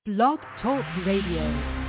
Blog Talk Radio.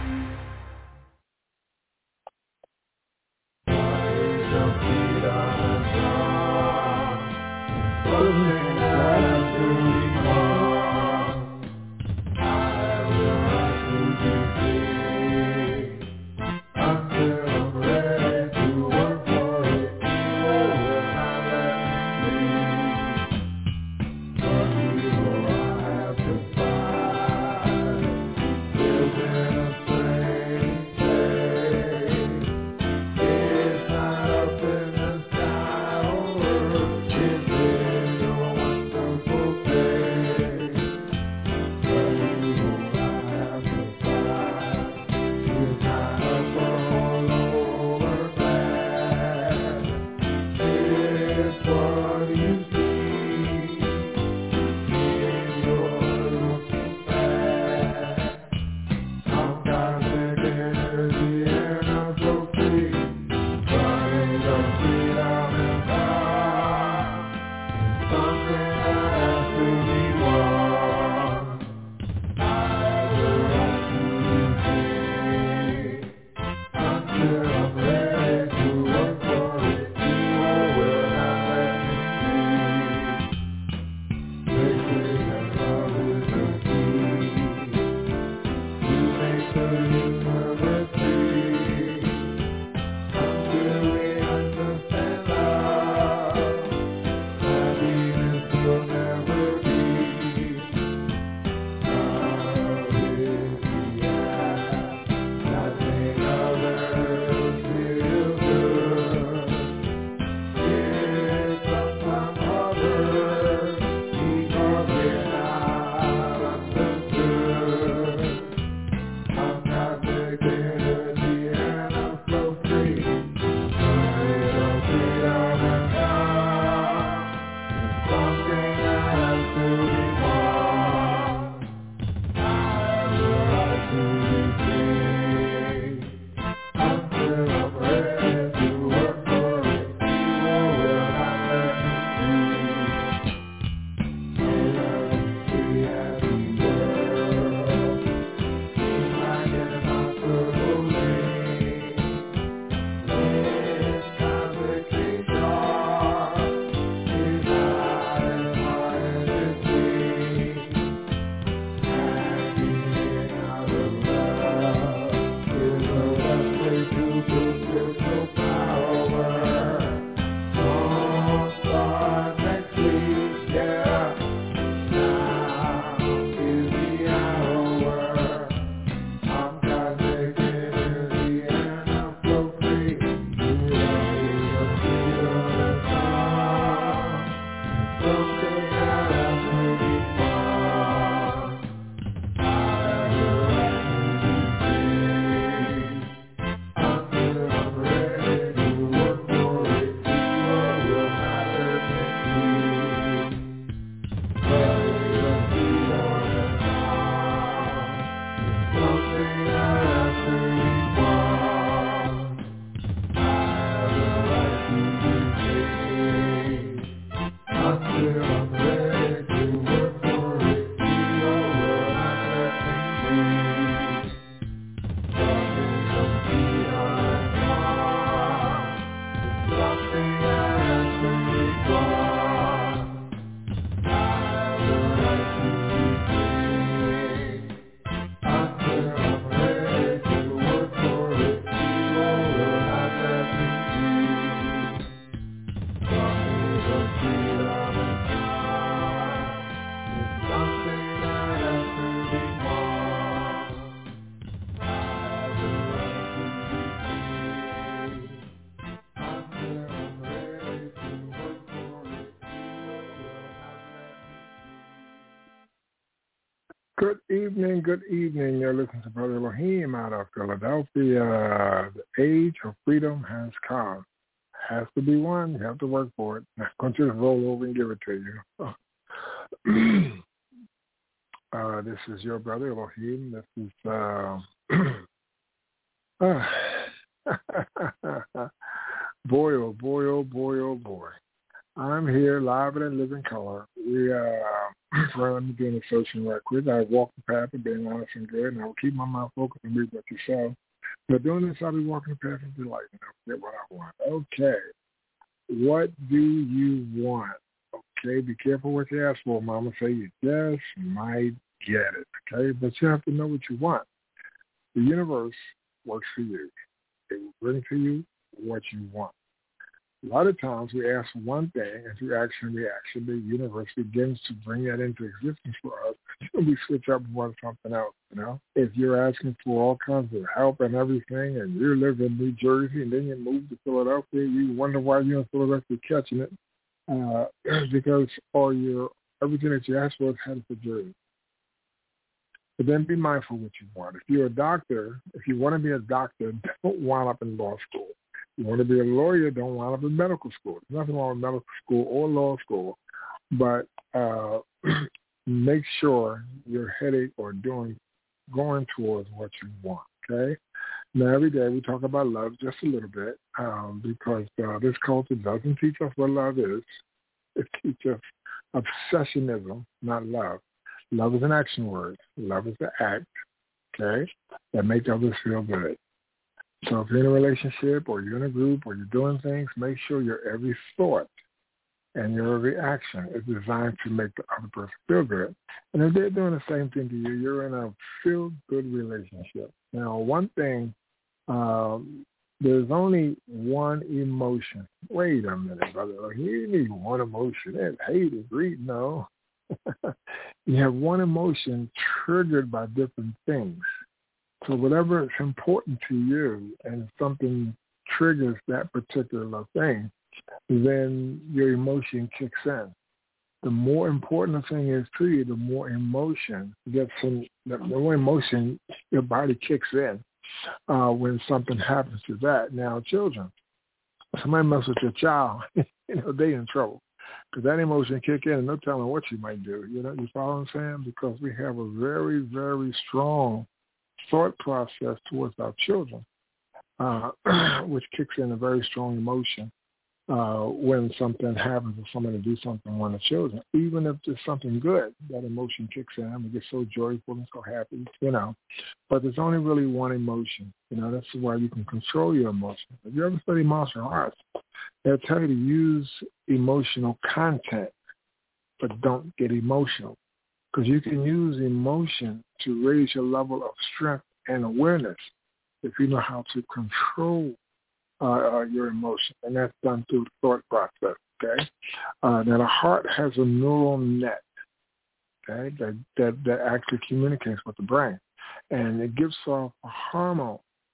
Good evening. You're listening to Brother Elohim out of Philadelphia. The age of freedom has come. Has to be won. You have to work for it. Not going to just roll over and give it to you. This is your Brother Elohim. This is boy, oh boy, oh boy, oh boy. I'm here live and in living color. Well, let me do an assertion right quick. I walk the path of being honest and good, and I will keep my mind focused and read what you say. But doing this, I'll be walking the path of delight, and I'll get what I want. Okay. What do you want? Okay, be careful what you ask for. Mama say you just might get it, okay? But you have to know what you want. The universe works for you. It will bring to you what you want. A lot of times we ask for one thing, and through action and reaction, the universe begins to bring that into existence for us. And we switch up and want something else, If you're asking for all kinds of help and everything, and you live in New Jersey, and then you move to Philadelphia, you wonder why you're in Philadelphia catching it, because everything that you ask for is headed for Jersey. But then be mindful what you want. If you're a doctor, if you want to be a doctor, don't wind up in law school. You want to be a lawyer, don't wind up in medical school. There's nothing wrong with medical school or law school, but make sure you're heading or going towards what you want, okay? Now, every day we talk about love just a little bit because this culture doesn't teach us what love is. It teaches us obsessionism, not love. Love is an action word. Love is the act, okay, that makes others feel good. So if you're in a relationship or you're in a group or you're doing things, make sure your every thought and your every action is designed to make the other person feel good. And if they're doing the same thing to you, you're in a feel-good relationship. Now, one thing, there's only one emotion. Wait a minute, brother. You need one emotion. That's hate or greed. No. You have one emotion triggered by different things. So whatever is important to you and something triggers that particular thing, then your emotion kicks in. The more important the thing is to you, the more emotion your body kicks in when something happens to that. Now, children, somebody mess with your child, they in trouble. Because that emotion kick in and no telling what you might do. You follow what I'm saying? Because we have a very, very strong thought process towards our children, which kicks in a very strong emotion when something happens or somebody do something to one of the children. Even if it's something good, that emotion kicks in and we get so joyful and so happy, But there's only really one emotion. That's why you can control your emotion. If you ever study martial arts, they'll tell you to use emotional content, but don't get emotional. Because you can use emotion to raise your level of strength and awareness if you know how to control your emotion. And that's done through the thought process, okay? Now, the heart has a neural net, okay, that actually communicates with the brain. And it gives off a hormone.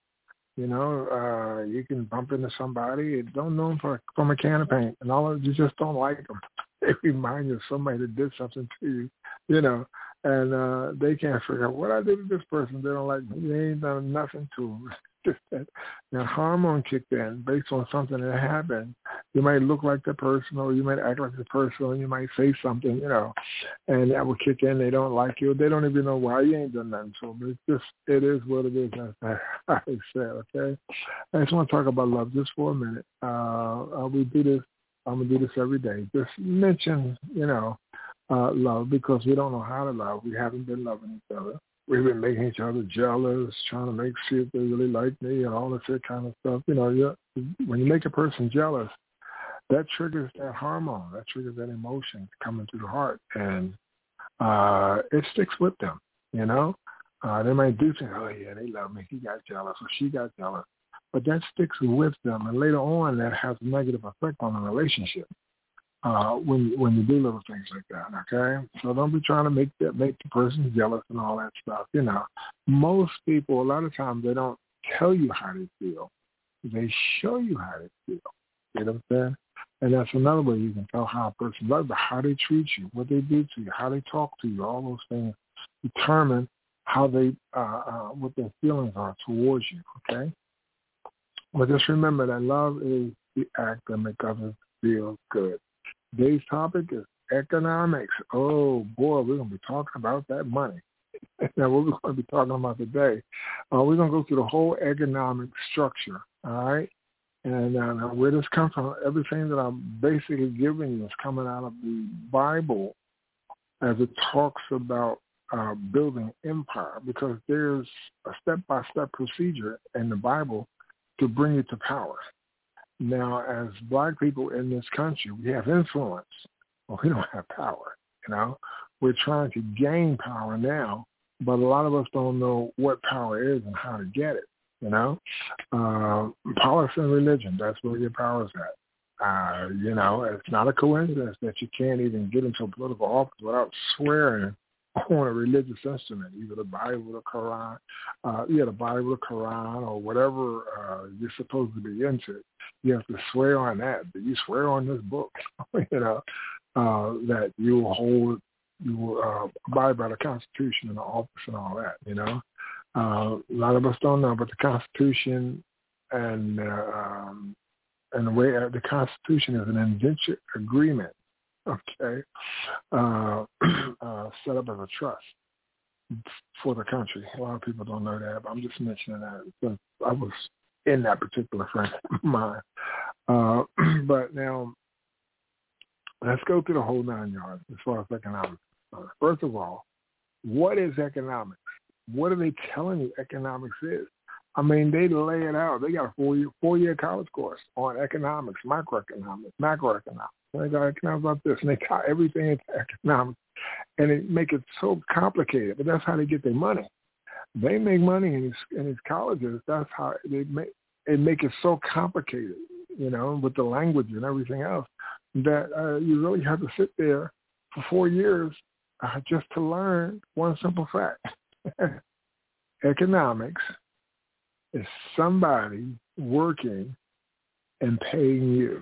You can bump into somebody and don't know them from a can of paint, and you just don't like them. They remind you of somebody that did something to you, and they can't figure out what I did to this person. They don't like me. They ain't done nothing to them. That hormone kicked in based on something that happened. You might look like the person, or you might act like the person, or you might say something, and that will kick in. They don't like you. They don't even know why you ain't done nothing to them. It is what it is. That's how I said, okay? I just want to talk about love just for a minute. We do this. I'm going to do this every day. Just mention, love, because we don't know how to love. We haven't been loving each other. We've been making each other jealous, trying to see if they really like me and all that kind of stuff. When you make a person jealous, that triggers that hormone. That triggers that emotion coming through the heart. And it sticks with them, They might do things, oh, yeah, they love me. He got jealous or she got jealous. But that sticks with them. And later on, that has a negative effect on the relationship. When you do little things like that, okay? So don't be trying to make the person jealous and all that stuff. Most people, a lot of times, they don't tell you how they feel. They show you how they feel. You know what I'm saying? And that's another way you can tell how a person loves you, how they treat you, what they do to you, how they talk to you. All those things determine how they, what their feelings are towards you, okay? But just remember that love is the act that makes others feel good. Today's topic is economics. Oh, boy, we're going to be talking about that money. Now, what we're going to be talking about today, we're going to go through the whole economic structure, all right? And now where this comes from, everything that I'm basically giving you is coming out of the Bible as it talks about building empire, because there's a step-by-step procedure in the Bible to bring you to power. Now, as black people in this country, we have influence, but we don't have power, We're trying to gain power now, but a lot of us don't know what power is and how to get it, Politics and religion, that's where your power is at. It's not a coincidence that you can't even get into a political office without swearing on a religious instrument, either the Bible, the Quran, the Bible, the Quran, or whatever you're supposed to be into. You have to swear on that. You swear on this book, that you will abide by the Constitution and the office and all that. A lot of us don't know, but the Constitution and the way the Constitution is an indentured agreement, okay, set up as a trust for the country. A lot of people don't know that, but I'm just mentioning that because I was in that particular frame of mind. But now, let's go through the whole 9 yards as far as economics. First of all, what is economics? What are they telling you economics is? I mean, they lay it out. They got a four-year college course on economics, microeconomics, macroeconomics. They got economics about this, and they tie everything into economics, and they make it so complicated. But that's how they get their money. They make money in these colleges. That's how they make it so complicated, with the language and everything else, that you really have to sit there for 4 years just to learn one simple fact. Economics is somebody working and paying you.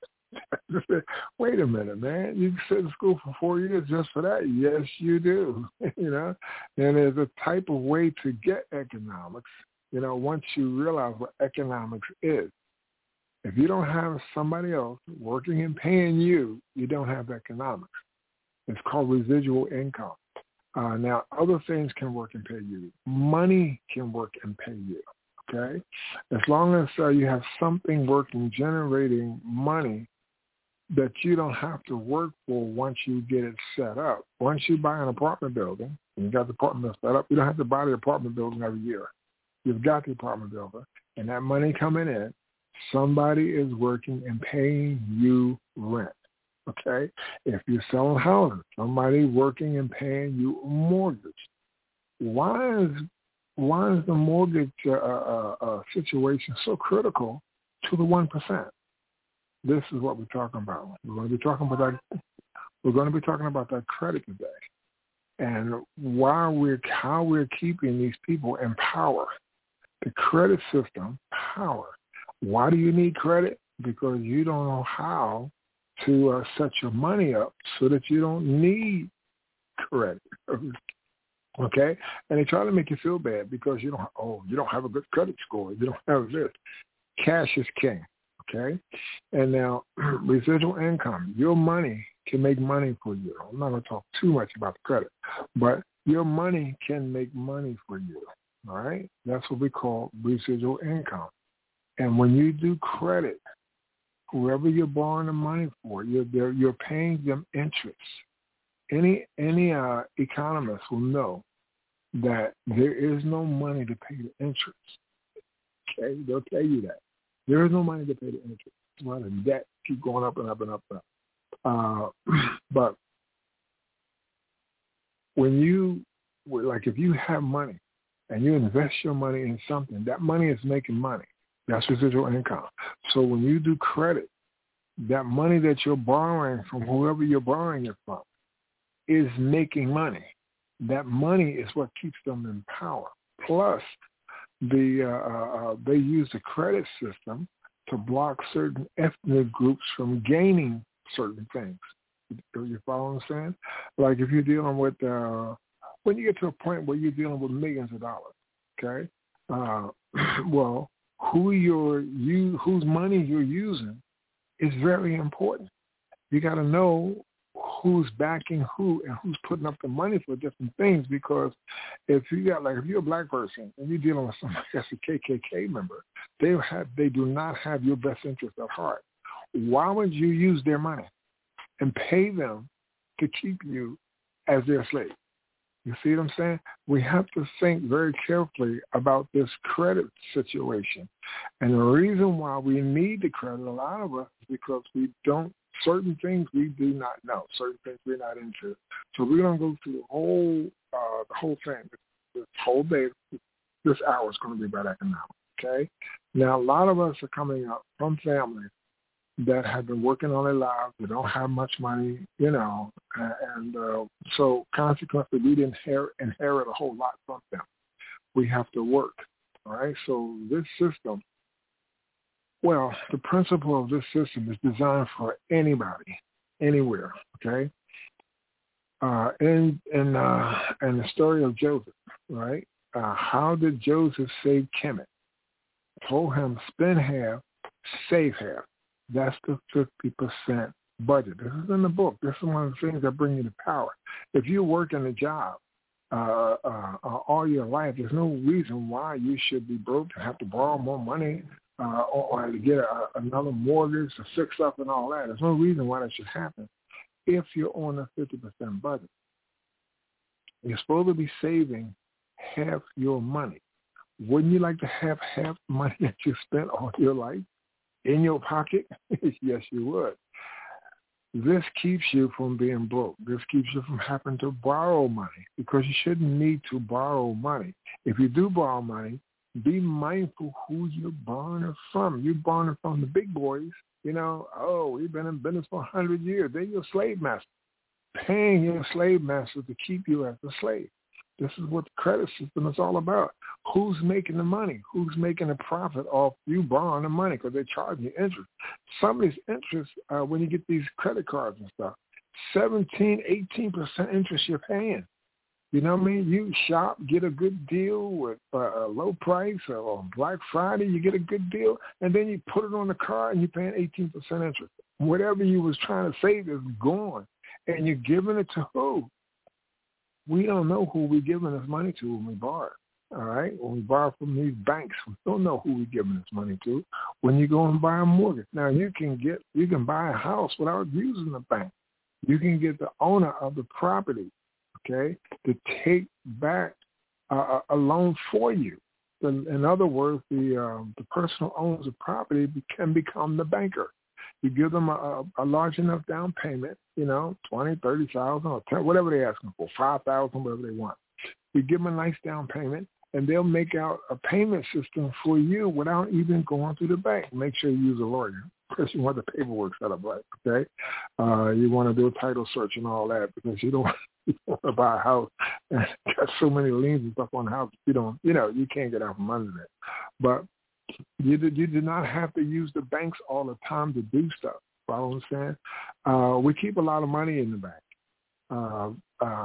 Wait a minute, man. You can sit in school for 4 years just for that. Yes, you do. And there's a type of way to get economics, once you realize what economics is. If you don't have somebody else working and paying you, you don't have economics. It's called residual income. Now, other things can work and pay you. Money can work and pay you, okay? As long as you have something working, generating money that you don't have to work for once you get it set up. Once you buy an apartment building, and you got the apartment set up, you don't have to buy the apartment building every year. You've got the apartment building, and that money coming in, somebody is working and paying you rent. Okay, if you're selling houses, somebody working and paying you a mortgage. Why is the mortgage situation so critical to the 1%? This is what we're talking about. We're going to be talking about that. We're going to be talking about that credit today, and how we're keeping these people in power. The credit system, power. Why do you need credit? Because you don't know how to set your money up so that you don't need credit. Okay? And they try to make you feel bad because you don't have a good credit score. You don't have this. Cash is king. Okay? And now, residual income, your money can make money for you. I'm not going to talk too much about the credit, but your money can make money for you. All right? That's what we call residual income. And when you do credit, whoever you're borrowing the money for, you're paying them interest. Any economist will know that there is no money to pay the interest. Okay, they'll tell you that there is no money to pay the interest. That's why the debt keep going up and up and up and up. But when if you have money and you invest your money in something, that money is making money. That's residual income. So when you do credit, that money that you're borrowing from whoever you're borrowing it from is making money. That money is what keeps them in power. Plus, they use the credit system to block certain ethnic groups from gaining certain things. You follow what I'm saying? Like if you're dealing with, when you get to a point where you're dealing with millions of dollars, okay? Well, whose money you're using is very important. You got to know who's backing who and who's putting up the money for different things. Because if you're a black person and you're dealing with somebody that's a KKK member, they do not have your best interest at heart. Why would you use their money and pay them to keep you as their slave? You see what I'm saying? We have to think very carefully about this credit situation. And the reason why we need the credit, a lot of us, is because certain things we do not know, certain things we're not into. So we're going to go through the whole thing. This whole day, this hour is going to be about economics, okay? Now, a lot of us are coming up from families that have been working all their lives. They don't have much money, and so consequently, we didn't inherit a whole lot from them. We have to work, all right? So this system, the principle of this system is designed for anybody, anywhere, okay? In the story of Joseph, right? How did Joseph save Kemet? Told him, spend half, save half. That's the 50% budget. This is in the book. This is one of the things that bring you to power. If you're working a job all your life, there's no reason why you should be broke and have to borrow more money or to get another mortgage to fix up and all that. There's no reason why that should happen if you're on a 50% budget. You're supposed to be saving half your money. Wouldn't you like to have half the money that you spent all your life in your pocket? Yes, you would. This keeps you from being broke. This keeps you from having to borrow money, because you shouldn't need to borrow money. If you do borrow money, be mindful who you're borrowing it from. You're borrowing it from the big boys. We've been in business for 100 years. They're your slave master, paying your slave master to keep you as a slave. This is what the credit system is all about. Who's making the money? Who's making a profit off you borrowing the money, because they're charging you interest? Some of these interest, when you get these credit cards and stuff, 17, 18% interest you're paying. You know what I mean? You shop, get a good deal with a low price, or on Black Friday you get a good deal, and then you put it on the card and you're paying 18% interest. Whatever you was trying to save is gone, and you're giving it to who? We don't know who we're giving this money to when we borrow. All right? When we borrow from these banks, we don't know who we're giving this money to. When you go and buy a mortgage, now you can buy a house without using the bank. You can get the owner of the property, okay, to take back a loan for you. In other words, the person who owns the property can become the banker. You give them a large enough down payment, $20,000, $30,000, or $10,000, whatever they're asking for, $5,000, whatever they want. You give them a nice down payment, and they'll make out a payment system for you without even going through the bank. Make sure you use a lawyer. First, you want the paperwork set up right, okay? You want to do a title search and all that, because you don't want to buy a house and got so many liens and stuff on the house. You can't get out from under that. But you do not have to use the banks all the time to do stuff. Follow what I'm saying? We keep a lot of money in the bank.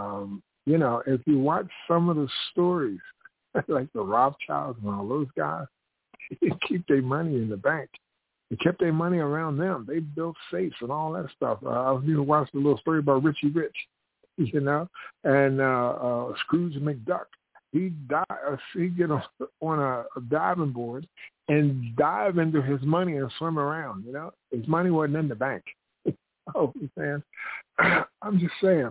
If you watch some of the stories, like the Rothschilds and all those guys, they keep their money in the bank. They kept their money around them. They built safes and all that stuff. I was even watching a little story about Richie Rich, and Scrooge McDuck. He get on a diving board and dive into his money and swim around. His money wasn't in the bank. Oh, man, I'm just saying.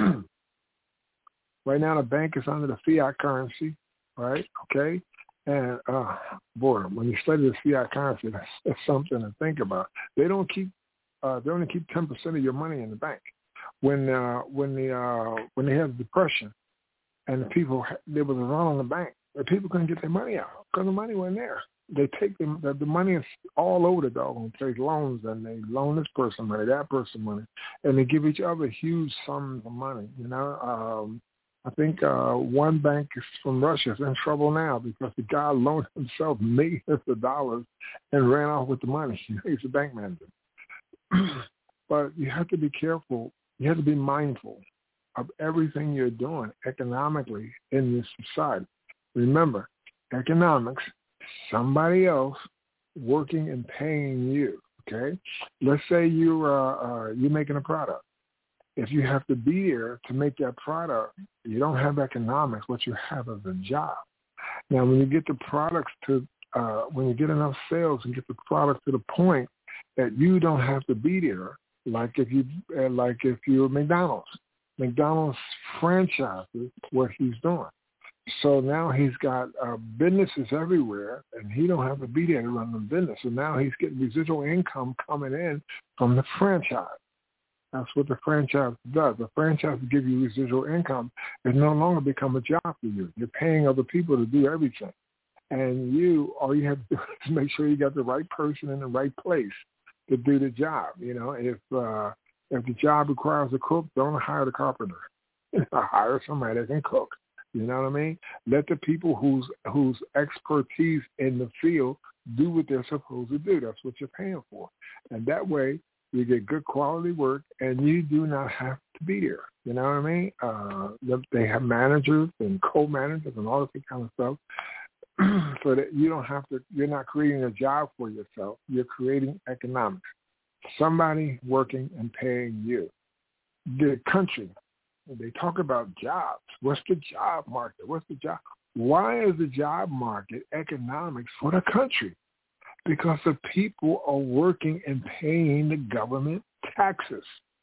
Right now, the bank is under the fiat currency, right? Okay, and when you study the fiat currency, that's something to think about. They only keep 10% of your money in the bank. When they had the Depression, and there was a run on the bank, the people couldn't get their money out because the money wasn't there. They take the money is all over the doggone place, loans, and they loan this person money, that person money, and they give each other huge sums of money. I think one bank from Russia is in trouble now because the guy loaned himself millions of dollars and ran off with the money. He's a bank manager. But you have to be careful. You have to be mindful of everything you're doing economically in this society. Remember, economics, somebody else working and paying you, okay? Let's say you're making a product, If you have to be there to make that product, you don't have economics. What you have is a job. Now, when you get the products to, when you get enough sales and get the product to the point that you don't have to be there, like if you're McDonald's franchises what he's doing. So now he's got businesses everywhere, and he don't have to be there to run the business. So now he's getting residual income coming in from the franchise. That's what the franchise does. The franchise will give you residual income. It no longer become a job for you. You're paying other people to do everything. And all you have to do is make sure you got the right person in the right place to do the job. You know, if the job requires a cook, don't hire the carpenter. Hire somebody that can cook. You know what I mean? Let the people whose expertise in the field do what they're supposed to do. That's what you're paying for. And that way you get good quality work and you do not have to be there. You know what I mean? They have managers and co-managers and all this kind of stuff so that you don't have to, you're not creating a job for yourself. You're creating economics. Somebody working and paying you. The country, they talk about jobs. What's the job market? What's the job? Why is the job market economics for the country? Because the people are working and paying the government taxes.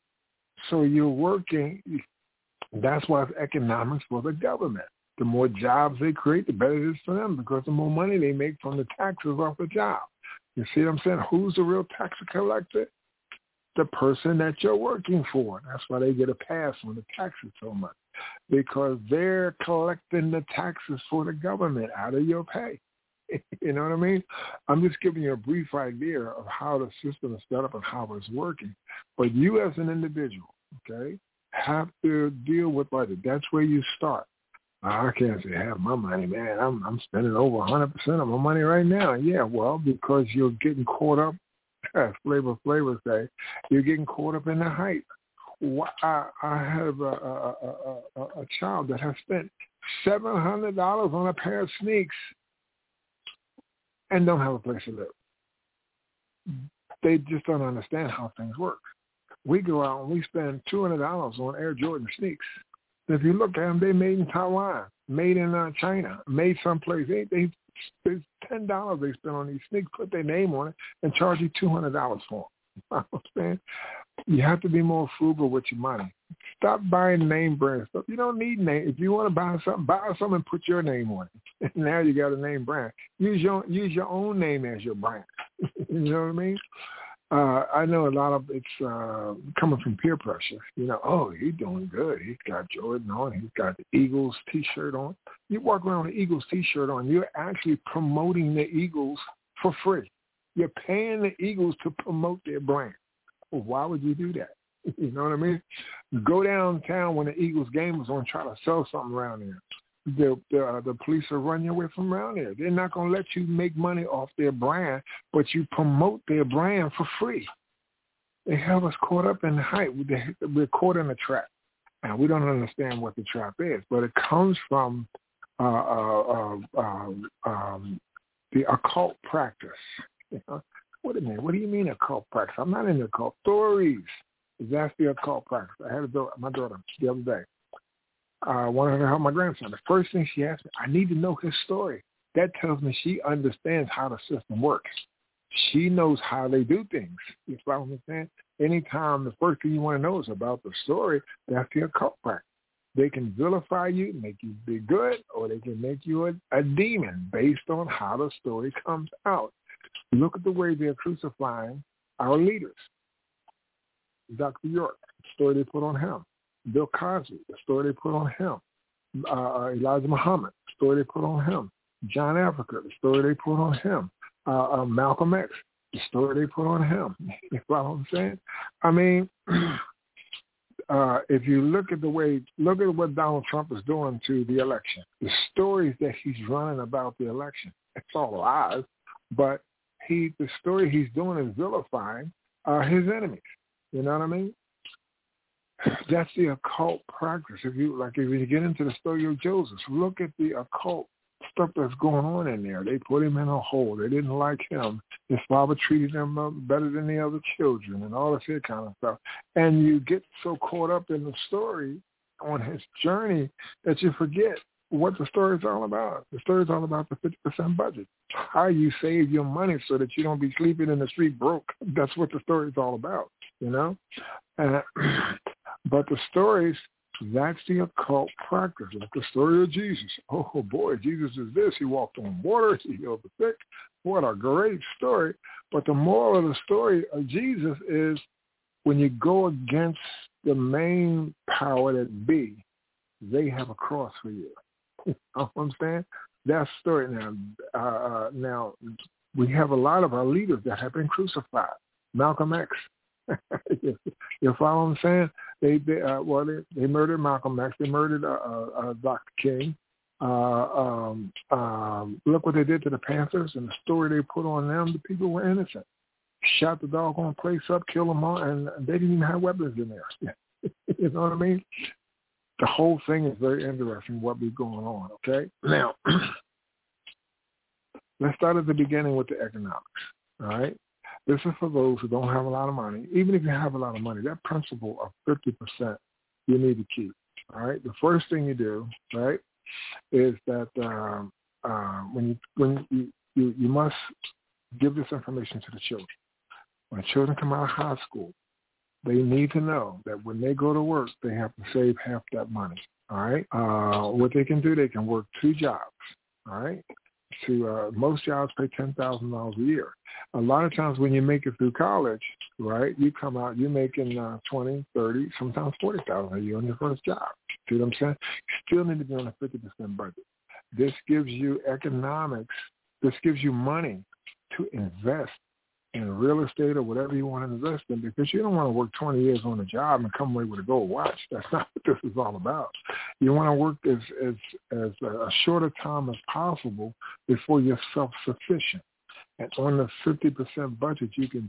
So you're working. That's why it's economics for the government. The more jobs they create, the better it is for them because the more money they make from the taxes off the job. You see what I'm saying? Who's the real tax collector? The person that you're working for. That's why they get a pass on the taxes so much, because they're collecting the taxes for the government out of your pay. You know what I mean? I'm just giving you a brief idea of how the system is set up and how it's working. But you as an individual, okay, have to deal with budget. That's where you start. I can't say have my money, man. I'm spending over 100% of my money right now. Yeah, well, because you're getting caught up, as Flavor say, you're getting caught up in the hype. I have a child that has spent $700 on a pair of sneaks and don't have a place to live. They just don't understand how things work. We go out and we spend $200 on Air Jordan sneaks. If you look at them, they made in Taiwan, made in China, made someplace. They $10 they spend on these sneakers, put their name on it, and charge you $200 for them. Understand? You have to be more frugal with your money. Stop buying name brand stuff. You don't need name. If you want to buy something and put your name on it. Now you got a name brand. Use your own name as your brand. You know what I mean? I know a lot of it's coming from peer pressure. You know, oh, he's doing good. He's got Jordan on. He's got the Eagles T-shirt on. You walk around with the Eagles T-shirt on, you're actually promoting the Eagles for free. You're paying the Eagles to promote their brand. Well, why would you do that? You know what I mean? Go downtown when the Eagles game is on, try to sell something around there. The police will run you away from around there. They're not going to let you make money off their brand, but you promote their brand for free. They have us caught up in the hype. We're caught in a trap. And we don't understand what the trap is, but it comes from the occult practice. You know? What do you mean occult practice? I'm not into occult stories. That's the occult practice. I had my daughter the other day. I wanted her to help my grandson. The first thing she asked me, I need to know his story. That tells me she understands how the system works. She knows how they do things. You follow what I'm saying? Anytime the first thing you want to know is about the story, that's the occult practice. They can vilify you, make you be good, or they can make you a demon based on how the story comes out. Look at the way they're crucifying our leaders. Dr. York, the story they put on him. Bill Cosby, the story they put on him. Elijah Muhammad, the story they put on him. John Africa, the story they put on him. Malcolm X, the story they put on him. You follow what I'm saying? I mean, if you look at what Donald Trump is doing to the election, the stories that he's running about the election, it's all lies, but the story he's doing is vilifying his enemies. You know what I mean? That's the occult practice. If you get into the story of Joseph, look at the occult stuff that's going on in there. They put him in a hole. They didn't like him. His father treated him better than the other children and all this kind of stuff. And you get so caught up in the story on his journey that you forget what the story is all about. The story is all about the 50% budget, how you save your money so that you don't be sleeping in the street broke. That's what the story is all about, you know. But the stories, that's the occult practice. Like the story of Jesus. Oh, boy, Jesus is this. He walked on water. He healed the sick. What a great story. But the moral of the story of Jesus is when you go against the main power that be, they have a cross for you. You know what I'm saying? That's the story now. Now, we have a lot of our leaders that have been crucified. Malcolm X. You follow what I'm saying? They murdered Malcolm X. They murdered Dr. King. Look what they did to the Panthers and the story they put on them. The people were innocent. Shot the doggone place up, killed them all, and they didn't even have weapons in there. You know what I mean? The whole thing is very interesting, what be going on, okay? Now, let's start at the beginning with the economics, all right? This is for those who don't have a lot of money. Even if you have a lot of money, that principle of 50% you need to keep, all right? The first thing you do, right, is that when you must give this information to the children. When the children come out of high school, they need to know that when they go to work, they have to save half that money, all right? What they can do, they can work 2 jobs, all right? Most jobs pay $10,000 a year. A lot of times when you make it through college, right, you come out, you're making 20, 30, sometimes $40,000 a year on your first job. See what I'm saying? You still need to be on a 50% budget. This gives you economics. This gives you money to invest in real estate or whatever you want to invest in, because you don't want to work 20 years on a job and come away with a gold watch. That's not what this is all about. You want to work as a shorter time as possible before you're self-sufficient. And on the 50% budget, you can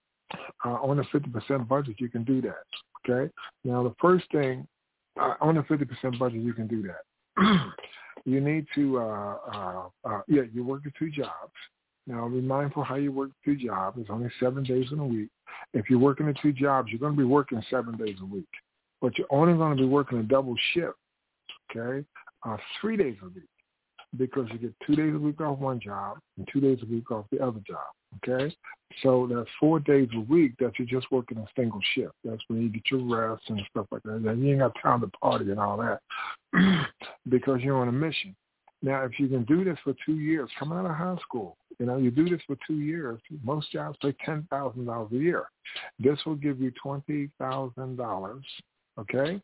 do that. Okay. Now, the first thing on the 50% budget, you can do that. You need to you're working 2 jobs. Now, be mindful how you work 2 jobs. It's only 7 days in a week. If you're working the 2 jobs, you're going to be working 7 days a week. But you're only going to be working a double shift, okay, 3 days a week, because you get 2 days a week off one job and 2 days a week off the other job, okay? So that's 4 days a week that you're just working a single shift. That's when you get your rest and stuff like that. And you ain't got time to party and all that because you're on a mission. Now, if you can do this for 2 years, coming out of high school, you do this for 2 years, most jobs pay $10,000 a year. This will give you $20,000, okay?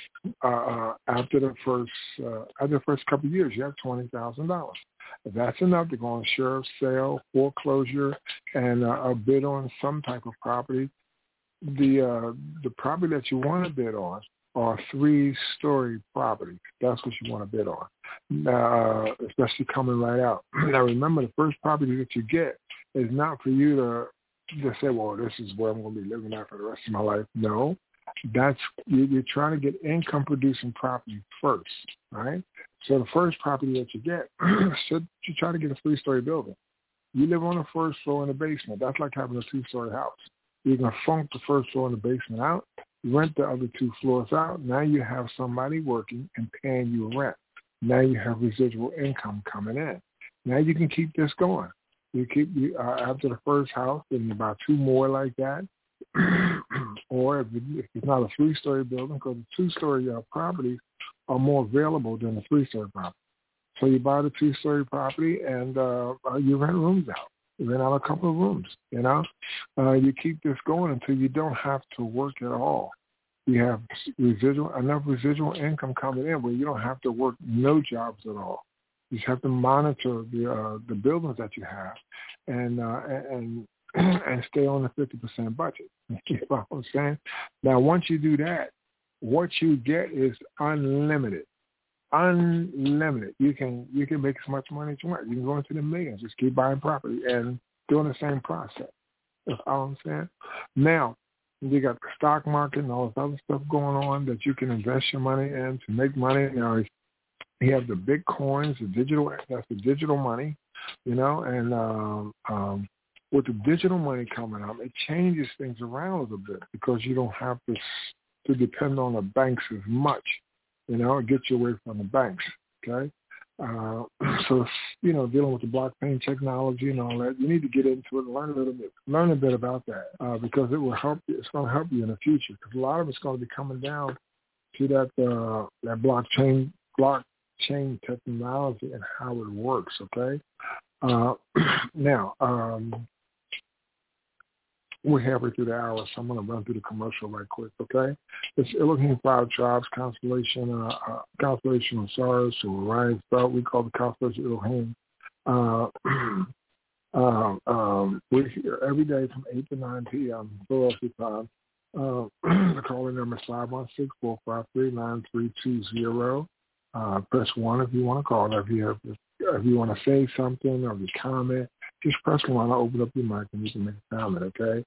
After the first couple of years, you have $20,000. That's enough to go on sheriff's sale, foreclosure, and a bid on some type of property. The property that you want to bid on are 3-story property. That's what you want to bid on, especially coming right out. Now, remember, the first property that you get is not for you to just say, well, this is where I'm going to be living at for the rest of my life. No, you're trying to get income-producing property first, right? So the first property that you get, you try to get a 3-story building. You live on the first floor in the basement. That's like having a 2-story house. You can funk the first floor in the basement out, rent the other 2 floors out. Now you have somebody working and paying you rent. Now you have residual income coming in. Now you can keep this going. You keep after the first house, and about 2 more like that. Or if it's not a 3-story building, because the 2-story properties are more available than the 3-story property. So you buy the 2-story property and you rent rooms out. You rent out a couple of rooms, You keep this going until you don't have to work at all. You have enough residual income coming in where you don't have to work no jobs at all. You just have to monitor the buildings that you have and stay on the 50% budget. You know what I'm saying? Now, once you do that, what you get is unlimited. Unlimited. You can make as much money as you want. You can go into the millions. Just keep buying property and doing the same process. That's all I'm saying. Now, you got the stock market and all this other stuff going on that you can invest your money in to make money. Now, You have the Bitcoins, the digital. That's the digital money, and with the digital money coming up, it changes things around a little bit because you don't have to depend on the banks as much. It gets you away from the banks. Okay. So, dealing with the blockchain technology and all that, you need to get into it and learn a bit about that because it will help you. It's going to help you in the future because a lot of it's going to be coming down to that blockchain technology and how it works. Okay. Now, we're halfway through the hour, so I'm going to run through the commercial right quick, okay? It's Elohim 5 Tribes, constellation of Sirius, or Orion's Belt. We call the constellation Elohim. We're here every day from 8 to 9 p.m. Philadelphia time. The calling number is 516-453-9320. Press 1 if you want to call. If you want to say something or you comment, just press 1. I'll open up your mic and you can make a comment, okay?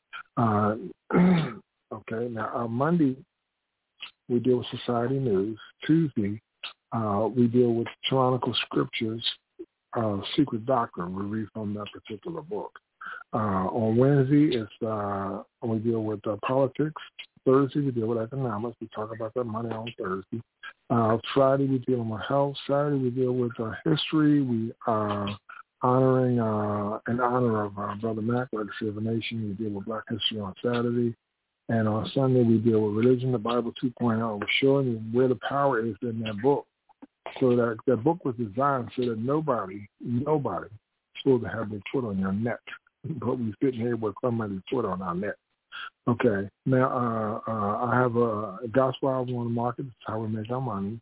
Okay, now Monday, we deal with Society News. Tuesday, we deal with Tyrannical Scriptures, Secret Doctrine. We read from that particular book. On Wednesday, we deal with politics. Thursday, we deal with economics. We talk about that money on Thursday. Friday, we deal with health. Saturday, we deal with history. We honoring in honor of Brother Mac, Legacy of a Nation. We deal with Black History on Saturday. And on Sunday, we deal with Religion, the Bible 2.0. We're showing you where the power is in that book. So that book was designed so that nobody is supposed to have their foot on your neck. But we're sitting here with somebody's foot on our neck. Okay. Now, I have a gospel album on the market. That's how we make our money.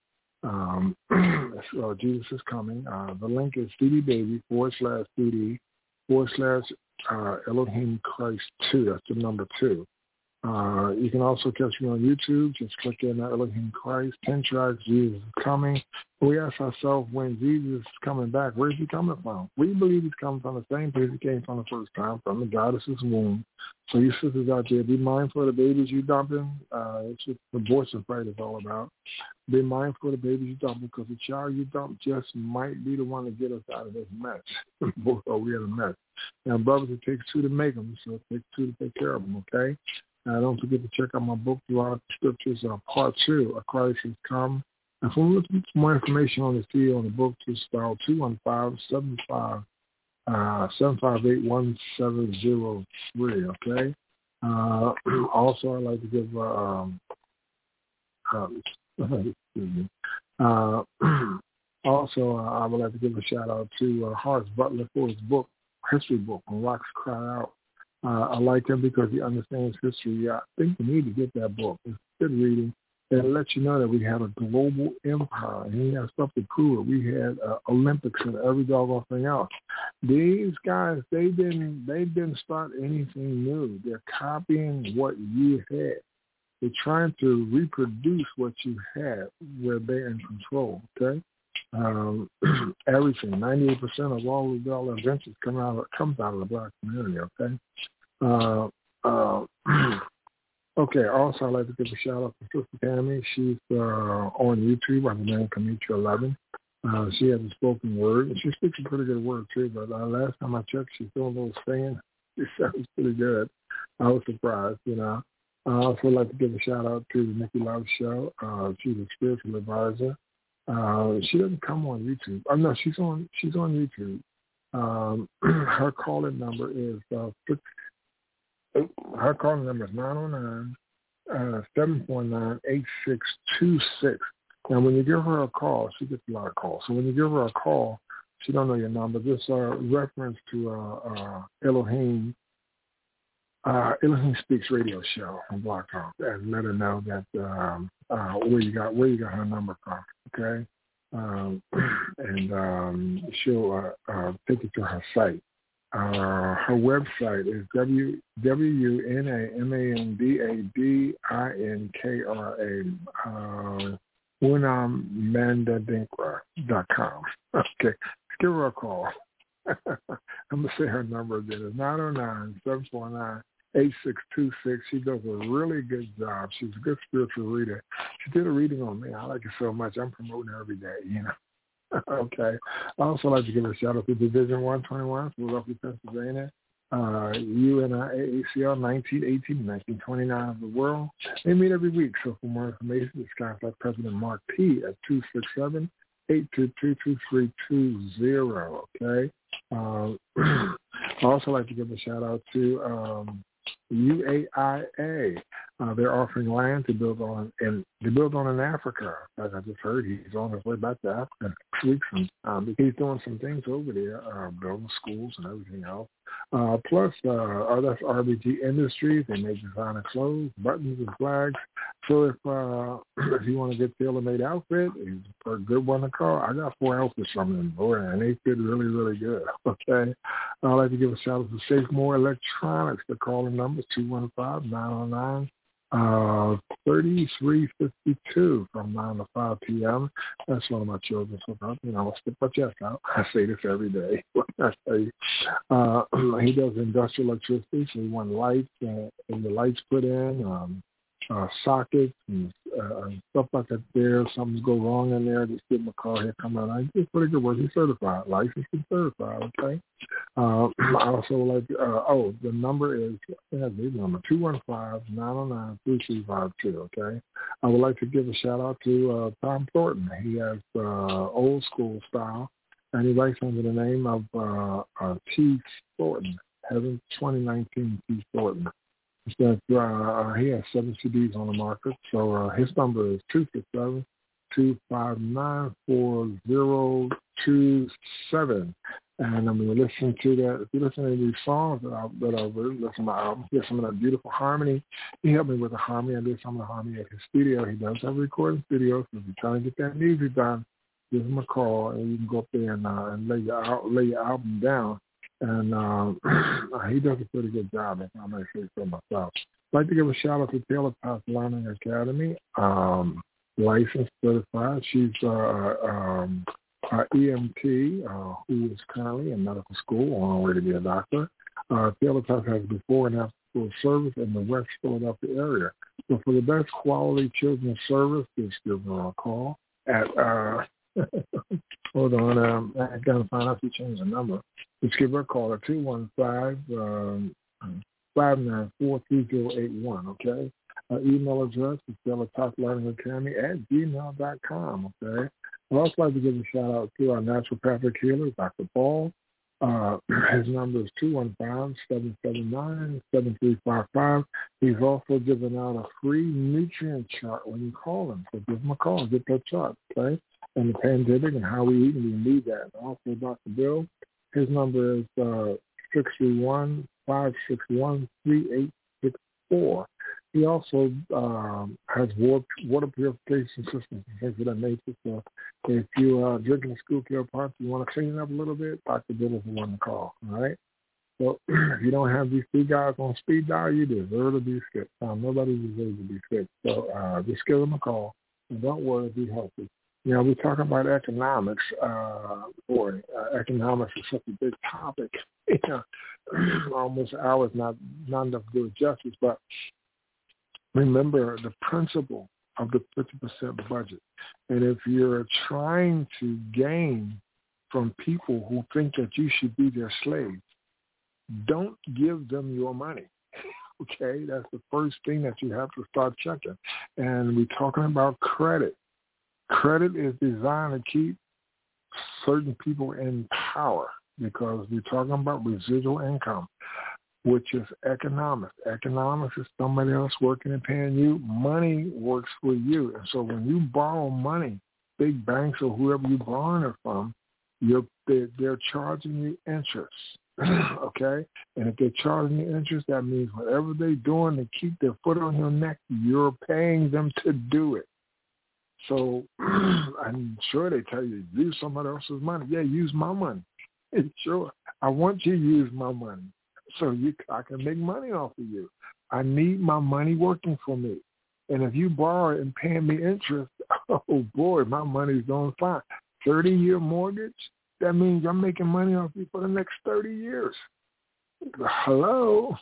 Jesus is Coming. The link is cdbaby/CD/ Elohim Christ 2. That's the number 2. You can also catch me on YouTube. Just click in Elohim Christ, 10 tracks, Jesus is Coming. We ask ourselves, when Jesus is coming back, where's he coming from? We believe he's coming from the same place he came from the first time, from the goddess's womb. So you sisters out there, be mindful of the babies you dumping. It's what the abortion fight is all about. Be mindful of the babies you dumping because the child you dump just might be the one to get us out of this mess. Both are we in a mess. Now, brothers, it takes 2 to make them, so it takes 2 to take care of them, okay? Don't forget to check out my book, Throughout the Scriptures, Part 2, A Christ Has Come. And for more information on the CEO on the book, just dial 215-758-1703, okay? Also, I'd like to give, I would like to give a shout-out to Horace Butler for his book, history book, When Rocks Cry Out. I like him because he understands history. I think we need to get that book. It's good reading. And it lets you know that we have a global empire. And he has stuff to prove it. We had Olympics and every doggone thing else. These guys, they didn't start anything new. They're copying what you had. They're trying to reproduce what you had where they're in control, okay? Everything, 98% of all the inventions comes out of the Black community, okay? Okay, also I'd like to give a shout out to Sister Tammy. She's on YouTube on the name Kamitra 11. She has a spoken word, and she speaks a pretty good word too, but last time I checked, she's doing a little singing. It sounds pretty good. I was surprised, I also like to give a shout out to the Nikki Love Show. She's a spiritual advisor. She doesn't come on YouTube. Oh no, she's on YouTube. Her calling number is 909-749-8626. Now, when you give her a call, she gets a lot of calls. So when you give her a call, she don't know your number. Just reference to Elohim Speaks radio show from Block Talk, and let her know that where you got her number from. Okay, and she'll take you to her site. Her website is WUNAMANDADINKRA, WUNAMANDADINKRA.com. Okay, give her a call. I'm going to say her number again. It's 909-749-8626. She does a really good job. She's a good spiritual reader. She did a reading on me. I like it so much. I'm promoting her every day, Okay. I also like to give a shout out to Division 121, Philadelphia, Pennsylvania. UNIAACL 1918, 1929 of the world. They meet every week. So for more information, just contact President Mark P. at 267-822-2320. Okay. I also like to give a shout out to UAIA. They're offering land to build on in Africa. As I just heard, he's on his way back to Africa next week. He's doing some things over there, building schools and everything else. Plus, that's RBG Industries. They make designer clothes, buttons, and flags. So if you want to get tailor-made outfit, he's a good one to call. I got 4 outfits from them, boy, and they fit really, really good. Okay. I'd like to give a shout out to Safemore Electronics. The calling number is 215-909. 3352 from 9 to 5 p.m. That's one of my children. So, I'll stick my chest out. I say this every day. He does industrial electricity, so he wants lights and the lights put in, sockets and stuff like that there. Something's go wrong in there, just give him a call. He'll come out. He's pretty good work. He's certified, licensed and certified, okay? I also like, the number is, number 215-909-3352, okay? I would like to give a shout out to Tom Thornton. He has old school style, and he writes under the name of T. Thornton, Heaven 2019 T. Thornton. He has 7 CDs on the market, so his number is 267-259-4027. And I'm going to listen to that. If you listen to these songs that I've written, listen to my album, hear some of that beautiful harmony. He helped me with the harmony. I did some of the harmony at his studio. He does have a recording studio, so if you're trying to get that music done, give him a call, and you can go up there and lay your album down. And he does a pretty good job, if I may say so myself. I'd like to give a shout out to Taylor Path Learning Academy, licensed, certified. She's EMT, who is currently in medical school on her way to be a doctor. Taylor Path has before and after school service in the West Philadelphia area. So for the best quality children's service, just give her a call at hold on, I got to find out if you changed the number. Just give her a call at 215-594-3081, okay? Email address is StellaTopLearningAcademy@gmail.com, okay? I'd also like to give a shout-out to our naturopathic healer, Dr. Paul. His number is 215-779-7355. He's also giving out a free nutrient chart when you call him. So give him a call and get that chart, okay? And the pandemic and how we eat, and we need that. And also, Dr. Bill, his number is 631-561-3864. He also has water purification systems and things of that nature. So if you're drinking a Schuylkill Park, you want to clean it up a little bit, Dr. Bill is the one to call, all right? So if you don't have these 3 guys on speed dial, you deserve to be sick. Nobody deserves to be sick. So just give them a call. And don't worry, be healthy. We're talking about economics. Economics is such a big topic. Almost hours, not enough to do it justice. But remember the principle of the 50% budget. And if you're trying to gain from people who think that you should be their slave, don't give them your money. Okay? That's the first thing that you have to start checking. And we're talking about credit. Credit is designed to keep certain people in power because we're talking about residual income, which is economics. Economics is somebody else working and paying you. Money works for you. And so when you borrow money, big banks or whoever you're borrowing it from, they're charging you interest. Okay? And if they're charging you interest, that means whatever they're doing to keep their foot on your neck, you're paying them to do it. So I'm sure they tell you, use somebody else's money. Yeah, use my money. Sure. I want you to use my money so I can make money off of you. I need my money working for me. And if you borrow it and paying me interest, oh, boy, my money's doing fine. 30-year mortgage, that means I'm making money off you for the next 30 years. Hello?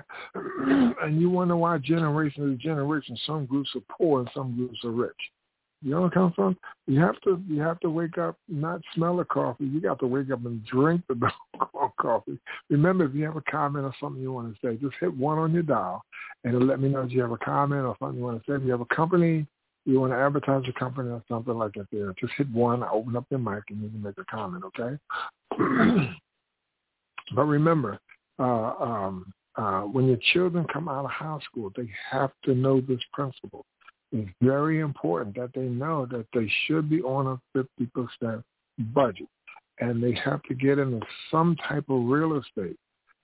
And you wonder why generation to generation, some groups are poor and some groups are rich. You know where it comes from? You have to wake up, not smell the coffee. You got to wake up and drink the coffee. Remember, if you have a comment or something you want to say, just hit 1 on your dial, and it'll let me know if you have a comment or something you want to say. If you have a company, you want to advertise your company or something like that there, just hit 1, open up your mic, and you can make a comment, okay? But remember, when your children come out of high school, they have to know this principle. It's very important that they know that they should be on a 50% budget, and they have to get into some type of real estate.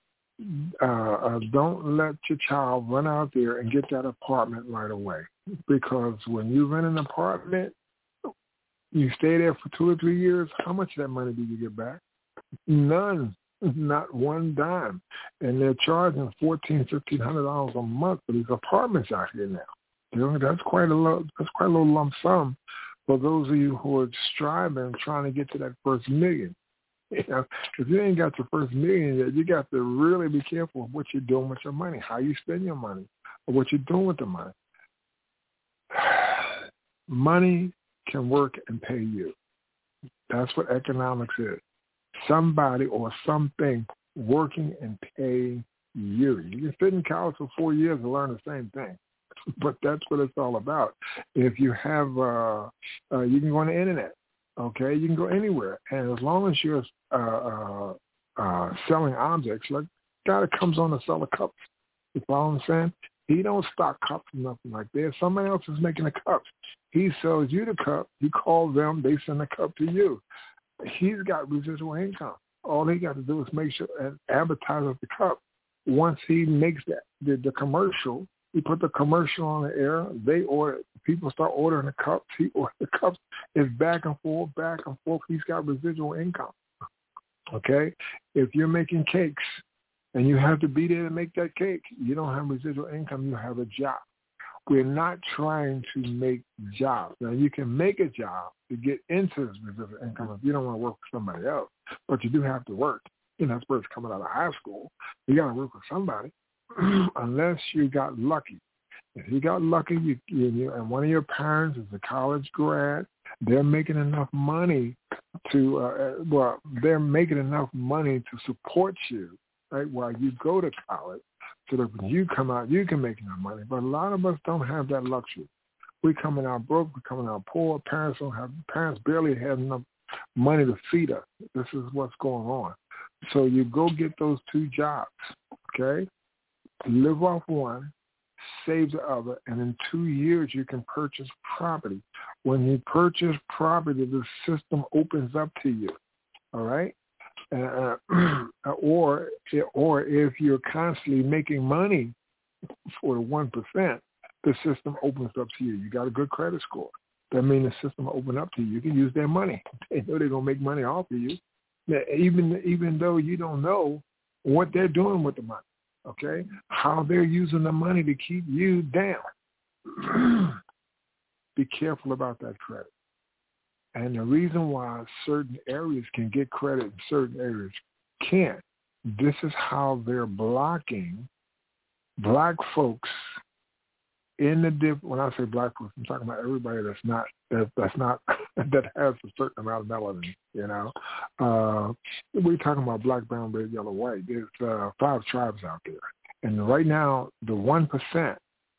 Don't let your child run out there and get that apartment right away, because when you rent an apartment, you stay there for 2 or 3 years, how much of that money do you get back? None. Not one dime. And they're charging $1,400, $1,500 a month for these apartments out here now. You know, that's quite a low lump sum for those of you who are striving, trying to get to that first million. You know, if you ain't got your first million yet, you got to really be careful of what you're doing with your money, how you spend your money, or what you're doing with the money. Money can work and pay you. That's what economics is. Somebody or something working and paying you. You can sit in college for 4 years and learn the same thing, but that's what it's all about. If you have, you can go on the internet, okay? You can go anywhere, and as long as you're selling objects, like the guy that comes on to sell the cups, you follow what I'm saying? He don't stock cups or nothing like that. Somebody else is making the cups. He sells you the cup. You call them. They send the cup to you. He's got residual income. All he got to do is make sure and advertise the cup. Once he makes the commercial, he put the commercial on the air. They order. People start ordering the cups. He orders the cups. It's back and forth, back and forth. He's got residual income. Okay? If you're making cakes and you have to be there to make that cake, you don't have residual income. You have a job. We're not trying to make jobs. Now, you can make a job to get into this residual income if you don't want to work for somebody else, but you do have to work. You know, that's where it's coming out of high school. You got to work with somebody unless you got lucky. If you got lucky and one of your parents is a college grad, they're making enough money they're making enough money to support you, right, while you go to college. So that when you come out, you can make enough money. But a lot of us don't have that luxury. We're coming out broke. We're coming out poor. Parents barely have enough money to feed us. This is what's going on. So you go get those 2 jobs, okay? Live off one, save the other, and in 2 years you can purchase property. When you purchase property, the system opens up to you, all right? Or if you're constantly making money for the 1%, the system opens up to you. You got a good credit score. That means the system will open up to you. You can use their money. They know they're gonna make money off of you, even though you don't know what they're doing with the money. Okay, how they're using the money to keep you down. Be careful about that credit. And the reason why certain areas can get credit and certain areas can't, this is how they're blocking black folks in the when I say black folks, I'm talking about everybody that has a certain amount of melanin, you know. We're talking about black, brown, red, yellow, white. There's 5 tribes out there. And right now, the 1%,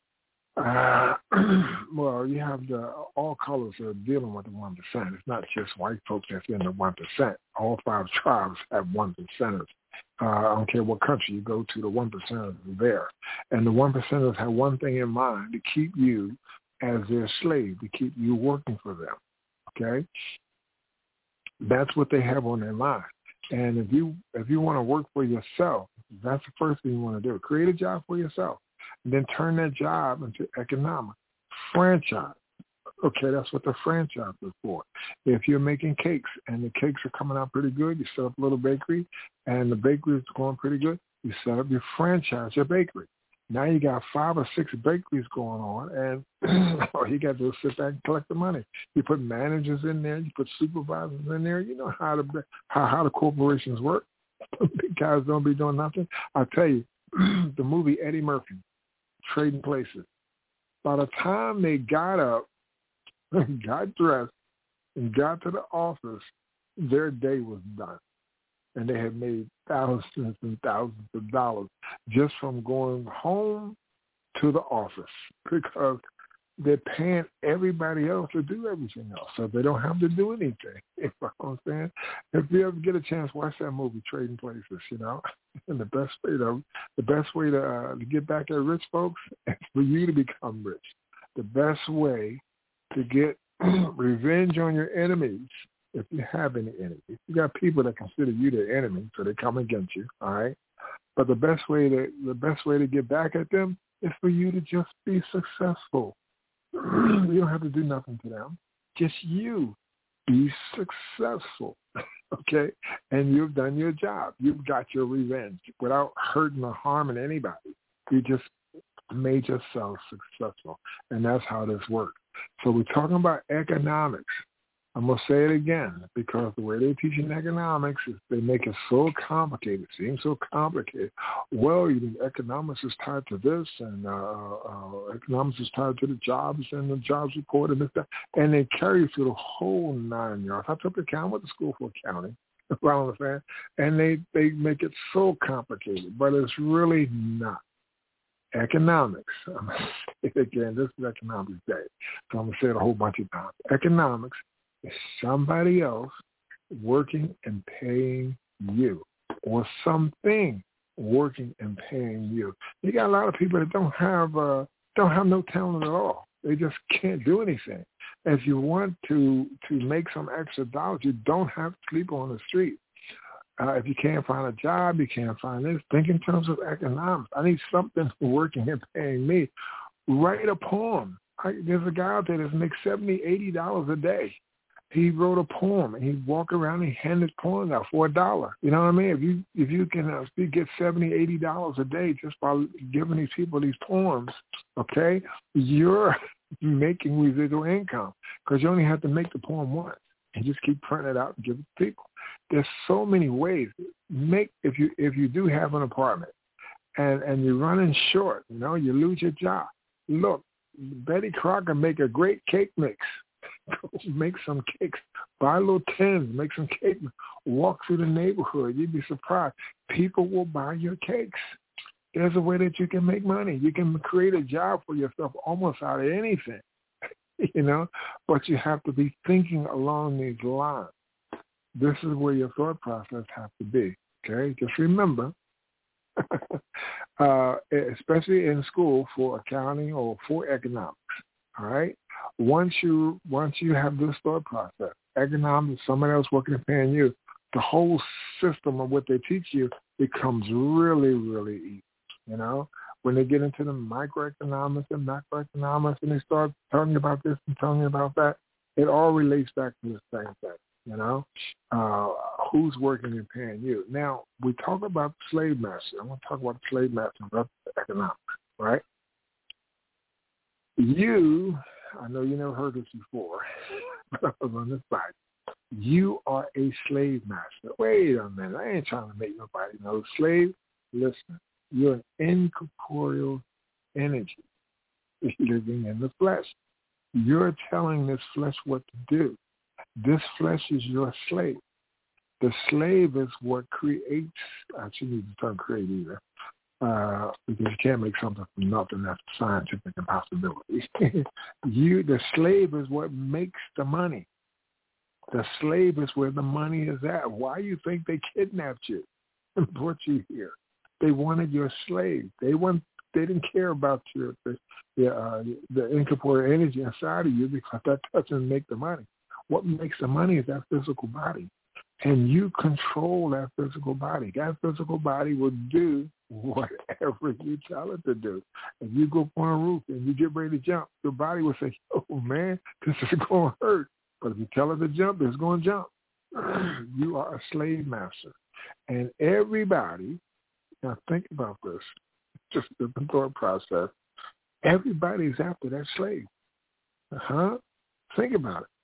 well, you have all colors are dealing with the 1%. It's not just white folks that's in the 1%. All 5 tribes have 1%ers. I don't care what country you go to, the 1%ers are there. And the 1%ers have one thing in mind, to keep you as their slave, to keep you working for them. Okay? That's what they have on their mind. And if you want to work for yourself, that's the first thing you want to do. Create a job for yourself. And then turn that job into economic franchise. Okay, that's what the franchise is for. If you're making cakes and the cakes are coming out pretty good, you set up a little bakery, and the bakery is going pretty good, you set up your franchise, your bakery. Now you got 5 or 6 bakeries going on, and all you got to do is sit back and collect the money. You put managers in there, you put supervisors in there. You know how the corporations work. Big guys don't be doing nothing. I'll tell you, the movie Eddie Murphy, Trading Places. By the time they got up got dressed, and got to the office, their day was done. And they had made thousands and thousands of dollars just from going home to the office because they're paying everybody else to do everything else, so they don't have to do anything. You know what I'm saying? If you ever get a chance, watch that movie, Trading Places. And the best way to get back at rich folks is for you to become rich. The best way to get revenge on your enemies, if you have any enemies, you got people that consider you their enemy, so they come against you. All right, but the best way to get back at them is for you to just be successful. You don't have to do nothing to them. Just you be successful, okay? And you've done your job. You've got your revenge without hurting or harming anybody. You just made yourself successful, and that's how this works. So we're talking about economics. I'm going to say it again because the way they're teaching economics is they make it so complicated. It seems so complicated. Well, economics is tied to this, and economics is tied to the jobs and the jobs report and this, that. And they carry you through the whole 9 yards. I took accounting, went to school for accounting, you know what I'm saying? And they make it so complicated, but it's really not. Economics, I'm going to say it again, this is Economics Day, so I'm going to say it a whole bunch of times. Economics is somebody else working and paying you, or something working and paying you. You got a lot of people that don't have no talent at all. They just can't do anything. If you want to make some extra dollars, you don't have to sleep on the street. If you can't find a job, you can't find this. Think in terms of economics. I need something working and paying me. Write a poem. There's a guy out there that makes $70, $80 a day. He wrote a poem, and he'd walk around and hand his poems out for $1. You know what I mean? If you can get $70, $80 a day just by giving these people these poems, okay, you're making residual income because you only have to make the poem once and just keep printing it out and give it to people. There's so many ways. If you do have an apartment and you're running short, you lose your job. Look, Betty Crocker make a great cake mix. Go make some cakes. Buy little tins, make some cake. Walk through the neighborhood. You'd be surprised. People will buy your cakes. There's a way that you can make money. You can create a job for yourself almost out of anything, but you have to be thinking along these lines. This is where your thought process has to be, okay? Just remember, especially in school for accounting or for economics, all right? Once you have this thought process, economics, someone else working and paying you, the whole system of what they teach you becomes really, really easy, When they get into the microeconomics and macroeconomics and they start telling about this and telling you about that, it all relates back to the same thing, who's working and paying you. Now, we talk about the slave master. I'm going to talk about the slave master and economics, right? I know you never heard this before, but I was on this side. You are a slave master. Wait a minute. I ain't trying to make nobody know. Slave, listen, you're an incorporeal energy living in the flesh. You're telling this flesh what to do. This flesh is your slave. The slave is what creates, I shouldn't use the term create either, because you can't make something from nothing. That's a scientific impossibility. The slave is what makes the money. The slave is where the money is at. Why you think they kidnapped you and brought you here? They wanted your slave. They didn't care about the incorporeal energy inside of you because that doesn't make the money. What makes the money is that physical body. And you control that physical body. That physical body will do whatever you tell it to do. If you go up on a roof and you get ready to jump, your body will say, oh, man, this is going to hurt. But if you tell it to jump, it's going to jump. You are a slave master. And everybody, now think about this, just the thought process, everybody's after that slave. Think about it.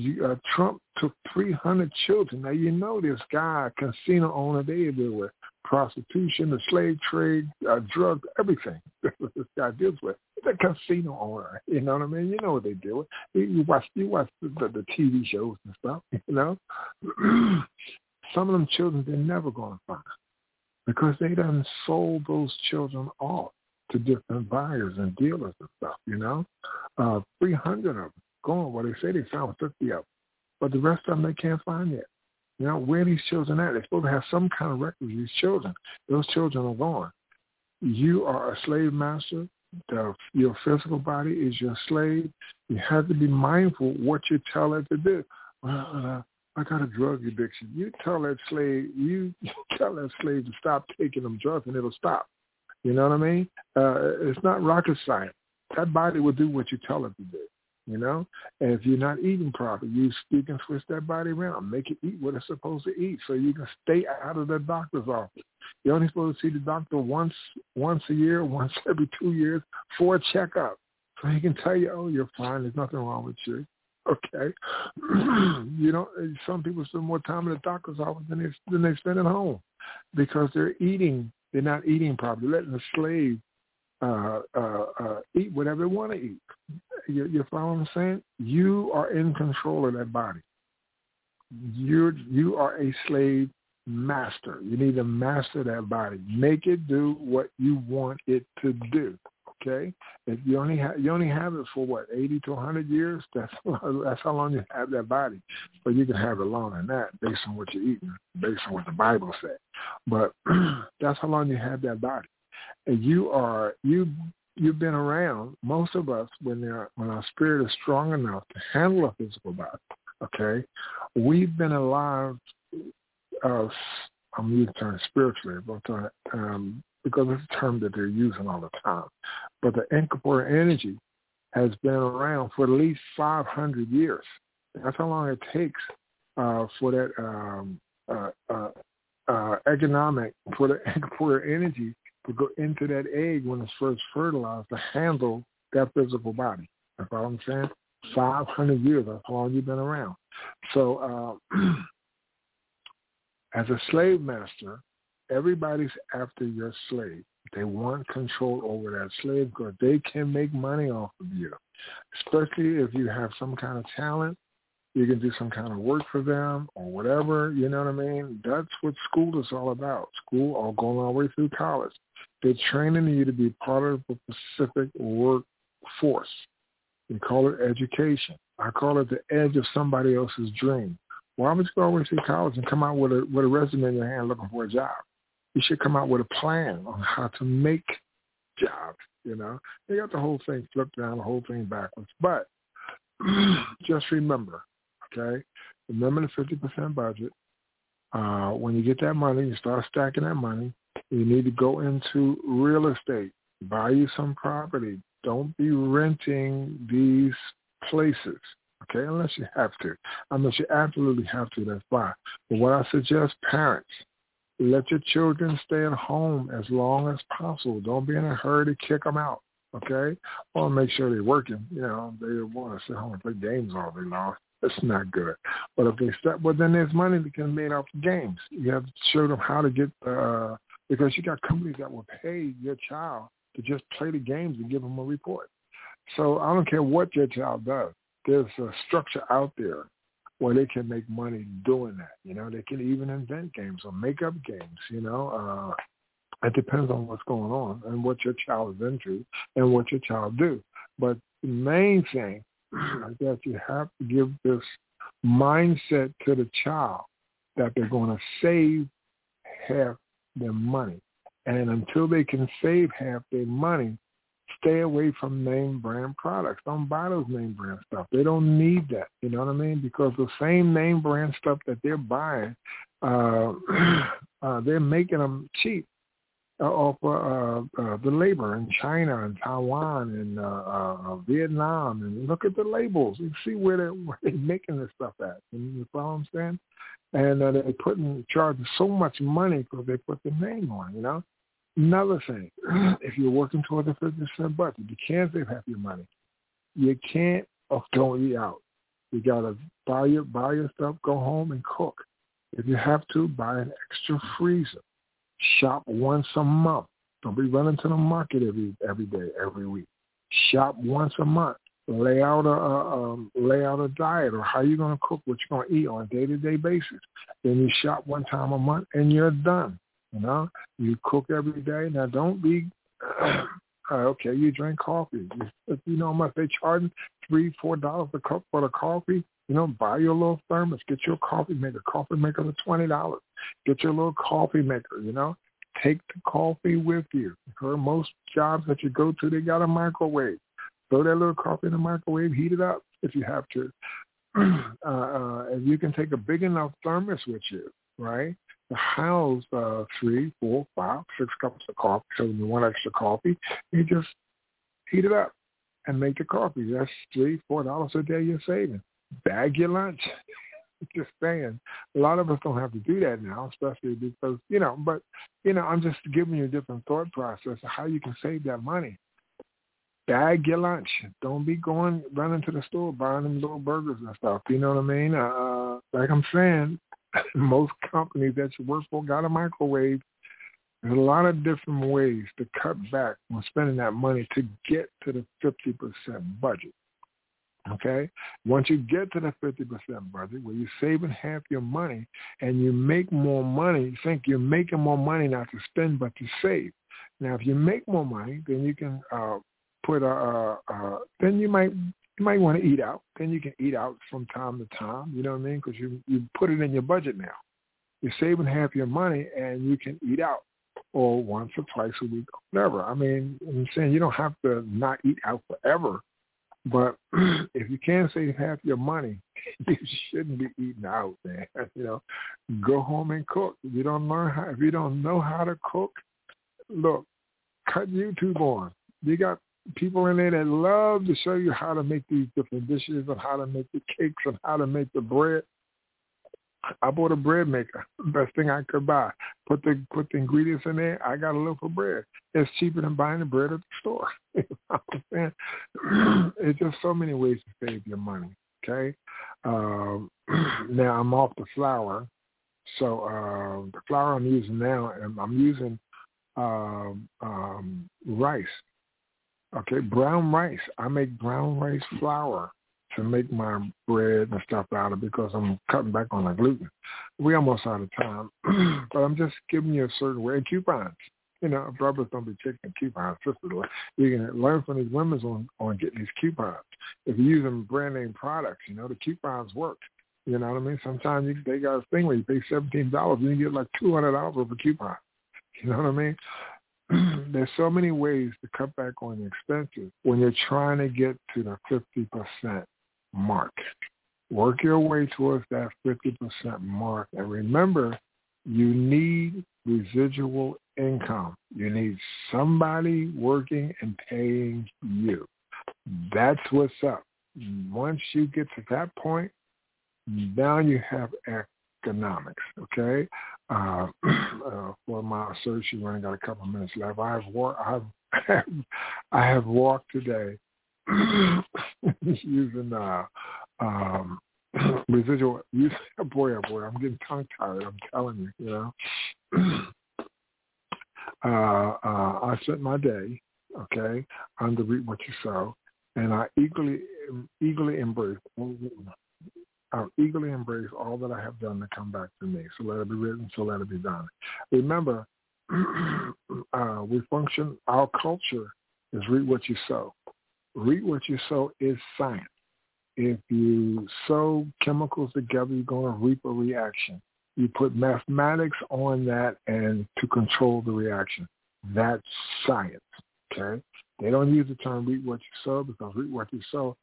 Trump took 300 children. Now, this guy, casino owner, they everywhere. prostitution, the slave trade, drugs, everything that this guy deals with. He's a casino owner. You know what I mean? You know what they deal with. You watch the TV shows and stuff, you know. Some of them children they're never going to find because they done sold those children off to different buyers and dealers and stuff, you know. 300 of them gone. Well, they say they found 50 of them, but the rest of them they can't find yet. You know, where are these children at? They're supposed to have some kind of record of these children. Those children are gone. You are a slave master. Your physical body is your slave. You have to be mindful what you tell it to do. Well, I got a drug addiction. You tell that slave to stop taking them drugs and it'll stop. You know what I mean? It's not rocket science. That body will do what you tell it to do. You know, and if you're not eating properly, you can twist that body around, make it eat what it's supposed to eat, so you can stay out of the doctor's office. You're only supposed to see the doctor once a year, once every 2 years for a checkup, so he can tell you, oh, you're fine, there's nothing wrong with you. Okay, you know, some people spend more time in the doctor's office than they spend at home because they're not eating properly, letting the slave eat whatever they want to eat. You follow what I'm saying? You are in control of that body. You are a slave master. You need to master that body. Make it do what you want it to do. Okay? If you only have it for what, 80 to 100 years? That's how long you have that body. But you can have it longer than that, based on what you're eating, based on what the Bible said. But that's how long you have that body. And you've been around, most of us, when our spirit is strong enough to handle a physical body, okay, we've been alive, I'm using the term spiritually, but because it's a term that they're using all the time. But the incorporeal energy has been around for at least 500 years. That's how long it takes for that for the incorporeal energy to go into that egg when it's first fertilized to handle that physical body. That's what I'm saying. 500 years, that's how long you've been around. So as a slave master, everybody's after your slave. They want control over that slave because they can make money off of you, especially if you have some kind of talent. You can do some kind of work for them or whatever, you know what I mean? That's what school is all about. School, all going all the way through college. They're training you to be part of the specific workforce. We call it education. I call it the edge of somebody else's dream. Why would you go all the way through college and come out with a resume in your hand looking for a job? You should come out with a plan on how to make jobs, you know? They got the whole thing flipped down, the whole thing backwards. But just remember, okay, remember the 50% budget. When you get that money, you start stacking that money. You need to go into real estate, buy you some property. Don't be renting these places, okay, unless you have to. Unless you absolutely have to, that's fine. But what I suggest, parents, let your children stay at home as long as possible. Don't be in a hurry to kick them out, okay? Or make sure they're working. You know, they want to sit home and play games all day long. That's not good. But if they start, well, then there's money that can be made off the games. You have to show them how to get, because you got companies that will pay your child to just play the games and give them a report. So I don't care what your child does. There's a structure out there where they can make money doing that. You know, they can even invent games or make up games, you know. It depends on what's going on and what your child is into and what your child do. But the main thing is that you have to give this mindset to the child that they're going to save half their money. And until they can save half their money, stay away from name brand products. Don't buy those name brand stuff. They don't need that. You know what I mean? Because the same name brand stuff that they're buying, they're making them cheap off the labor in China and Taiwan and Vietnam. And look at the labels. You see where they're making this stuff at. You follow what I'm saying? And they're charging so much money because they put the name on, you know? Another thing, if you're working toward the 50% budget, you can't save half your money. You can't don't eat out. You got to buy your stuff, go home and cook. If you have to, buy an extra freezer. Shop once a month. Don't be running to the market every day, every week. Shop once a month. Lay out a diet or how you're going to cook, what you're going to eat on a day-to-day basis. Then you shop one time a month and you're done. You cook every day. Now don't be okay. You drink coffee. You know how much they charge $3-4 a cup for the coffee. Buy your little thermos. Get your coffee maker. Coffee maker for $20. Get your little coffee maker. Take the coffee with you. For most jobs that you go to, they got a microwave. Throw that little coffee in the microwave. Heat it up if you have to. If you can take a big enough thermos with you, right, to house 3, 4, 5, 6 cups of coffee. So when you want extra coffee, you just heat it up and make the coffee. That's $3-4 a day you're saving. Bag your lunch. Just saying. A lot of us don't have to do that now, especially because, but, I'm just giving you a different thought process of how you can save that money. Bag your lunch. Don't be running to the store, buying them little burgers and stuff. You know what I mean? Like I'm saying, most companies that you work for got a microwave. There's a lot of different ways to cut back on spending that money to get to the 50% budget. Okay? Once you get to the 50% budget, where you're saving half your money and you make more money, you think you're making more money not to spend but to save. Now, if you make more money, then you can then you might want to eat out. Then you can eat out from time to time, you know what I mean? Because you put it in your budget now. You're saving half your money and you can eat out or once or twice a week, whatever. I mean, I'm saying you don't have to not eat out forever. But if you can save half your money, you shouldn't be eating out, man. Go home and cook. If you don't know how to cook, look, cut YouTube on. You got people in there that love to show you how to make these different dishes and how to make the cakes and how to make the bread. I bought a bread maker, best thing I could buy. Put the ingredients in there. I got a loaf of bread. It's cheaper than buying the bread at the store. You know what I'm saying? It's just so many ways to save your money. Okay. Now I'm off the flour, so the flour I'm using now, I'm using rice. Okay, brown rice. I make brown rice flour to make my bread and stuff out of because I'm cutting back on the gluten. We're almost out of time, but I'm just giving you a certain way. And coupons. Brothers don't be checking coupons. Sisters, you can learn from these women on getting these coupons. If you're using brand name products, the coupons work. You know what I mean? Sometimes they got a thing where you pay $17, you can get like $200 worth of coupons. You know what I mean? There's so many ways to cut back on the expenses when you're trying to get to the 50% mark. Work your way towards that 50% mark. And remember, you need residual income. You need somebody working and paying you. That's what's up. Once you get to that point, now you have economics, okay? For my search, you only got a couple of minutes left. I have walked today using residual. Boy, I'm getting tongue tied. I'm telling you, I spent my day, okay, under Reap What You Sow, and I eagerly embrace all that I have done to come back to me. So let it be written, so let it be done. Remember, we function, our culture is reap what you sow. Reap what you sow is science. If you sow chemicals together, you're going to reap a reaction. You put mathematics on that and to control the reaction. That's science, okay? They don't use the term reap what you sow because reap what you sow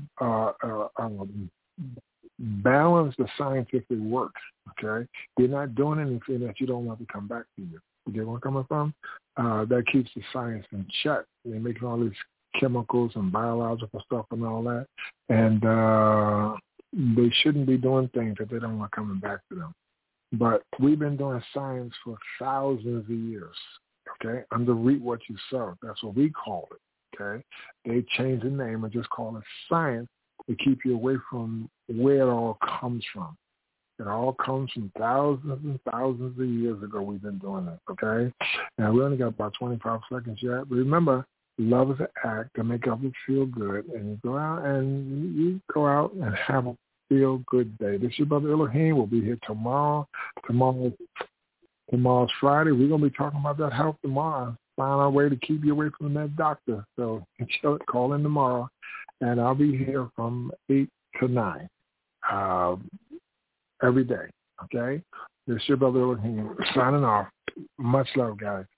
balance the scientific work, okay? You're not doing anything that you don't want to come back to you. You get where I'm coming from? That keeps the science in check. They're making all these chemicals and biological stuff and all that, and they shouldn't be doing things that they don't want coming back to them. But we've been doing science for thousands of years, okay? Under reap what you sow. That's what we call it, okay? They changed the name and just call it science to keep you away from where it all comes from. It all comes from thousands and thousands of years ago we've been doing this, okay? Now, we only got about 25 seconds yet. But remember, love is an act to make others feel good. And you go out and have a feel-good day. This is your brother Elohim. We'll be here tomorrow. Tomorrow's Friday. We're going to be talking about that health tomorrow. Find our way to keep you away from that doctor. So call in tomorrow. And I'll be here from 8 to 9 every day. Okay? This is your brother Elohim signing off. Much love, guys.